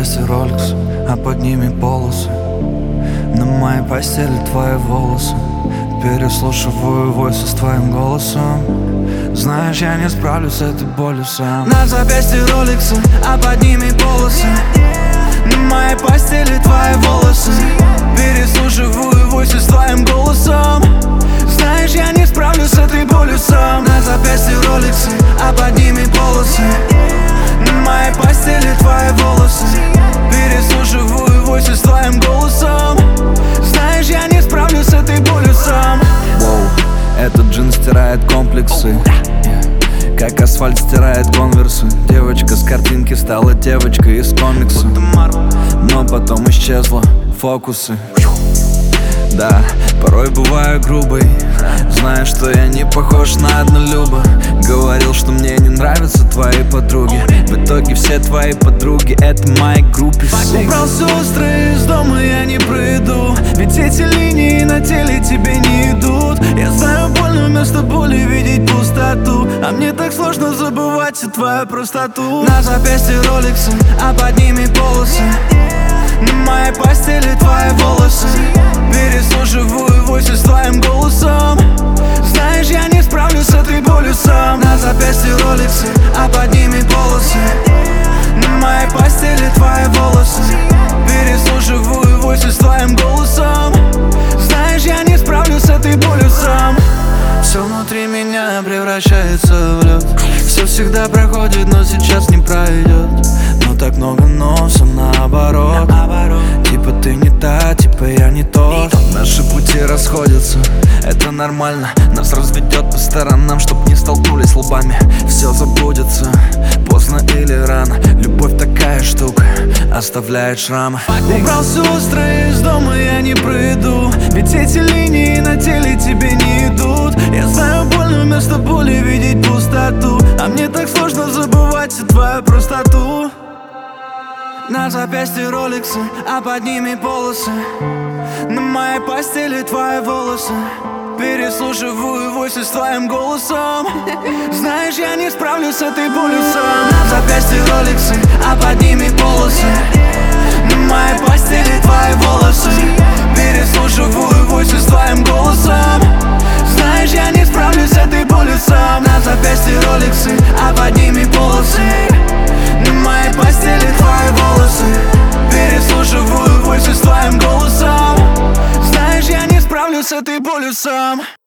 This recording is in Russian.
запястье Rolex, а под ними полосы. На моей постели твои волосы. Переслушиваю войсы с твоим голосом. Знаешь, я не справлюсь с этой болью сам. На запястье Rolex, а под ними полосы. На моей постели твои волосы. Переслушиваю войсы с твоим голосом. Знаешь, я не справлюсь с этой болью сам. На запястье Rolex, а под ними полосы. На моей постели твои волосы. Переслушиваю войсы с твоим голосом. Знаешь, я не справлюсь с этой болью сам. Воу, этот джин стирает комплексы, как асфальт стирает конверсы. Девочка с картинки стала девочкой из комикса, но потом исчезла фокусы. Да, порой бываю грубой. Знаешь, что я не похож на однолюба. Говорил, что мне не нравятся твои подруги. В итоге все твои подруги — это мои группы. Убрал сестры из дома, я не приду. Ведь эти линии на теле тебе не идут. Я знаю, больно вместо боли видеть пустоту. А мне так сложно забывать всю твою простоту. На запястье Rolex, а под ними полосы. На моей постели твои волосы. Переслушиваю войсы с твоим голосом. Знаешь, я не справлюсь с этой болью сам. На запястье Rolex, а под ними полосы. На моей постели твои волосы. Переслушиваю войсы с твоим голосом. Знаешь, я не справлюсь с этой болью сам. Все внутри меня превращается в лед. Все всегда проходит, но сейчас не пройдет. Но так много носа наоборот. Типа ты не та, типа я не тот. Наши пути расходятся, это нормально. Нас разведет по сторонам, чтоб не столкнулись лбами. Все забудется, поздно или рано. Любовь такая штука, оставляет шрамы. Убрал сестры из дома, я не приду. Ведь эти линии на теле тебе не идут. Я знаю, больно вместо боли видеть пустоту. А мне так сложно забывать всю твою простоту. На запястье Rolex, а под ними полосы. На моей постели твои волосы. Переслушиваю войсы с твоим голосом. Знаешь, я не справлюсь с этой болью сам. На запястье Rolex, а под ними полосы. На моей постели твои волосы. Переслушиваю войсы с твоим голосом. Знаешь, я не справлюсь с этой болью сам. На запястье Rolex, а под ними полосы. На моей постели твои волосы. Переслушиваю войсы с твоим голосом. Знаешь, я не справлюсь с этой болью сам.